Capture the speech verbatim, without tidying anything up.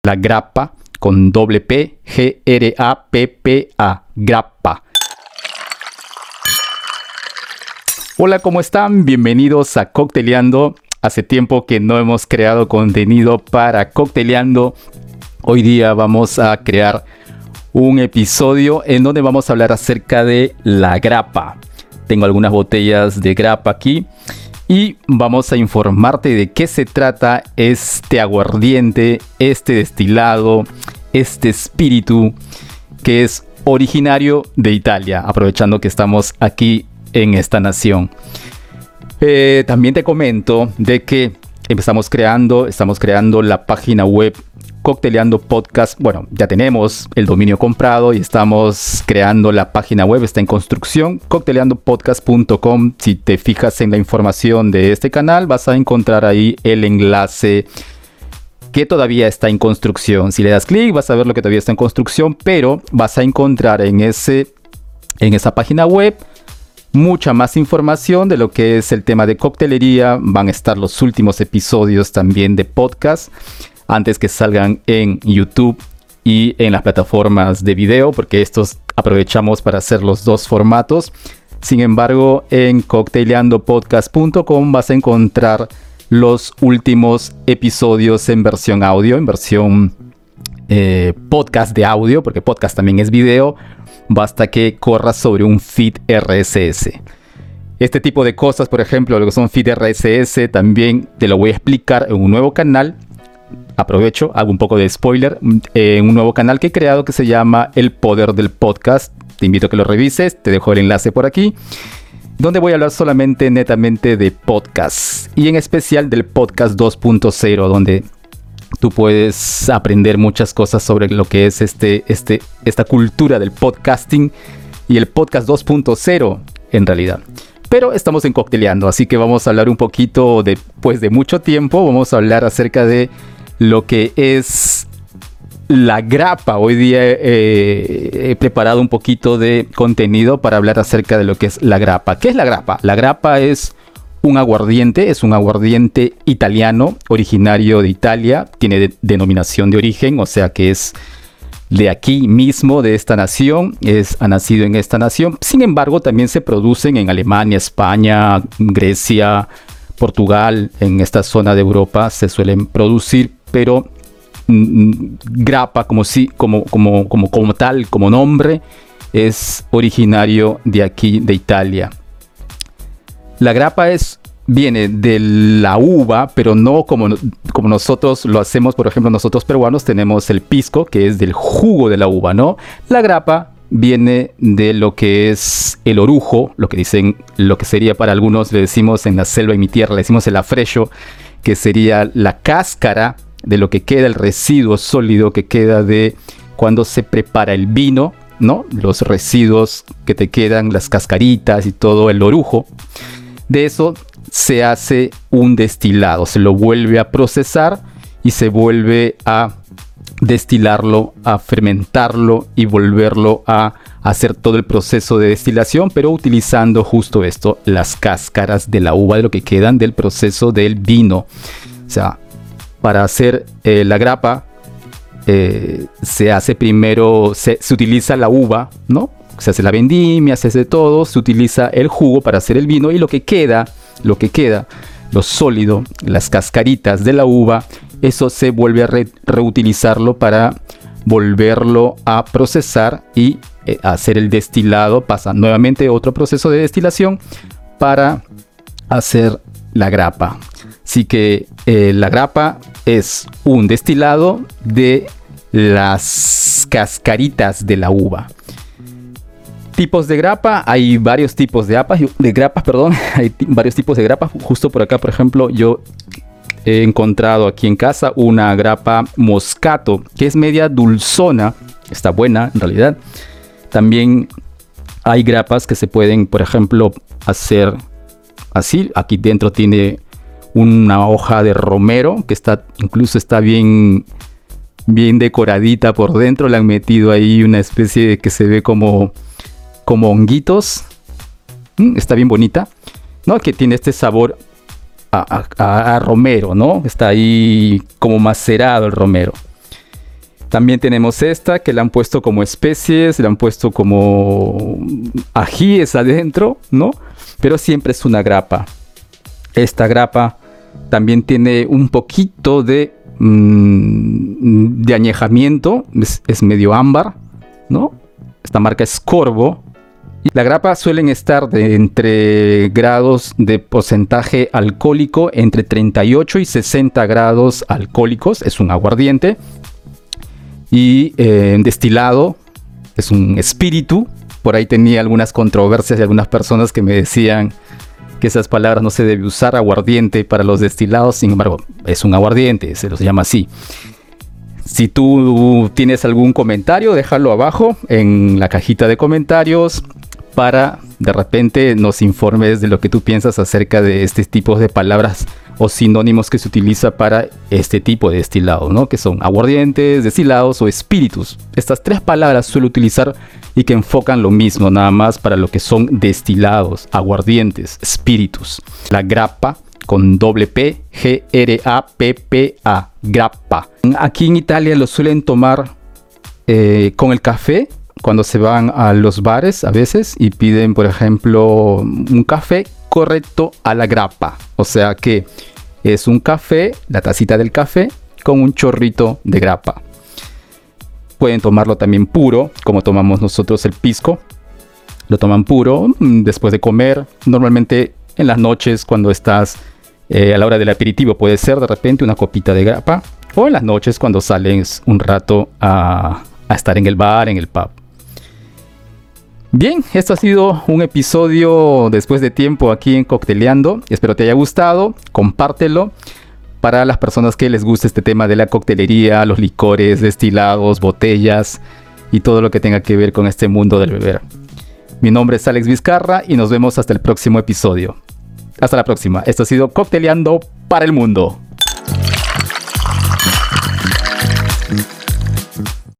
La grappa con doble P, G R A P P A, grappa. Hola, ¿cómo están? Bienvenidos a Cocteleando. Hace tiempo que no hemos creado contenido para Cocteleando. Hoy día vamos a crear un episodio en donde vamos a hablar acerca de la grappa. Tengo algunas botellas de grappa aquí y vamos a informarte de qué se trata este aguardiente, este destilado, este espíritu que es originario de Italia, aprovechando que estamos aquí en esta nación. Eh, también te comento de que empezamos creando, estamos creando la página web Cocteleando Podcast. Bueno, ya tenemos el dominio comprado y estamos creando la página web, está en construcción, cocteleando podcast punto com. Si te fijas en la información de este canal, vas a encontrar ahí el enlace que todavía está en construcción. Si le das clic, vas a ver lo que todavía está en construcción, pero vas a encontrar en, ese, en esa página web mucha más información de lo que es el tema de coctelería. Van a estar los últimos episodios también de podcast antes que salgan en YouTube y en las plataformas de video, porque estos aprovechamos para hacer los dos formatos. Sin embargo, en cocteleando podcast punto com vas a encontrar los últimos episodios en versión audio, en versión eh, podcast de audio, porque podcast también es video. Basta que corras sobre un feed R S S. Este tipo de cosas, por ejemplo, lo que son feed R S S, también te lo voy a explicar en un nuevo canal. Aprovecho, hago un poco de spoiler, en un nuevo canal que he creado que se llama El Poder del Podcast. Te invito a que lo revises, te dejo el enlace por aquí, donde voy a hablar solamente netamente de podcast y en especial del podcast dos punto cero, donde tú puedes aprender muchas cosas sobre lo que es este, este, esta cultura del podcasting y el podcast dos punto cero en realidad. Pero estamos en Cocteleando, así que vamos a hablar un poquito después de mucho tiempo. Vamos a hablar acerca de lo que es la grappa. Hoy día eh, he preparado un poquito de contenido para hablar acerca de lo que es la grappa. ¿Qué es la grappa? La grappa es un aguardiente, es un aguardiente italiano, originario de Italia. Tiene de, denominación de origen, o sea que es de aquí mismo, de esta nación, es, ha nacido en esta nación. Sin embargo, también se producen en Alemania, España, Grecia, Portugal. En esta zona de Europa se suelen producir, pero mm, grappa como, si, como, como, como, como tal, como nombre, es originario de aquí, de Italia. La grappa es, viene de la uva, pero no como, como nosotros lo hacemos. Por ejemplo, nosotros peruanos tenemos el pisco, que es del jugo de la uva, ¿no? La grappa viene de lo que es el orujo, lo que dicen, lo que sería para algunos, le decimos en la selva, en mi tierra, le decimos el afrecho, que sería la cáscara de lo que queda, el residuo sólido que queda de cuando se prepara el vino, ¿no? Los residuos que te quedan, las cascaritas y todo el orujo. De eso se hace un destilado, se lo vuelve a procesar y se vuelve a destilarlo, a fermentarlo y volverlo a hacer todo el proceso de destilación, pero utilizando justo esto, las cáscaras de la uva, de lo que quedan del proceso del vino. O sea, para hacer eh, la grappa eh, se hace primero, se, se utiliza la uva, ¿no? Se hace la vendimia, se hace todo, se utiliza el jugo para hacer el vino y lo que queda, lo que queda, lo sólido, las cascaritas de la uva, eso se vuelve a re reutilizarlo para volverlo a procesar y eh, hacer el destilado. Pasa nuevamente otro proceso de destilación para hacer la grappa. Así que eh, la grappa es un destilado de las cascaritas de la uva. Tipos de grappa, hay varios tipos de grapas, de grapas, perdón, hay varios tipos de grapas. Justo por acá, por ejemplo, yo he encontrado aquí en casa una grappa Moscato, que es media dulzona, está buena en realidad. También hay grapas que se pueden, por ejemplo, hacer así. Aquí dentro tiene una hoja de romero que está, incluso está bien, bien decoradita por dentro. Le han metido ahí una especie de que se ve como como honguitos. Mm, está bien bonita, ¿no? Que tiene este sabor a, a, a romero, ¿no? Está ahí como macerado el romero. También tenemos esta que le han puesto como especies, le han puesto como ajíes adentro, ¿no? Pero siempre es una grappa. Esta grappa también tiene un poquito de, mmm, de añejamiento, es, es medio ámbar, ¿no? Esta marca es Corvo. Y la grappa suelen estar de entre grados de porcentaje alcohólico entre treinta y ocho y sesenta grados alcohólicos. Es un aguardiente. Y eh, destilado es un espíritu. Por ahí tenía algunas controversias de algunas personas que me decían que esas palabras no se debe usar, aguardiente para los destilados. Sin embargo, es un aguardiente, se los llama así. Si tú tienes algún comentario, déjalo abajo en la cajita de comentarios para de repente nos informes de lo que tú piensas acerca de este tipo de palabras o sinónimos que se utiliza para este tipo de destilado, ¿no? Que son aguardientes, destilados o espíritus. Estas tres palabras suelo utilizar y que enfocan lo mismo, nada más para lo que son destilados, aguardientes, espíritus. La grappa con doble P, G R A P P A, grappa. Aquí en Italia lo suelen tomar eh, con el café, cuando se van a los bares a veces y piden, por ejemplo, un café correcto a la grappa. O sea que es un café, la tacita del café, con un chorrito de grappa. Pueden tomarlo también puro, como tomamos nosotros el pisco. Lo toman puro después de comer, normalmente en las noches cuando estás eh, a la hora del aperitivo. Puede ser de repente una copita de grappa, o en las noches cuando sales un rato a, a estar en el bar, en el pub. Bien, esto ha sido un episodio después de tiempo aquí en Cocteleando. Espero te haya gustado, compártelo para las personas que les guste este tema de la coctelería, los licores, destilados, botellas y todo lo que tenga que ver con este mundo del beber. Mi nombre es Alex Vizcarra y nos vemos hasta el próximo episodio. Hasta la próxima. Esto ha sido Cocteleando para el mundo.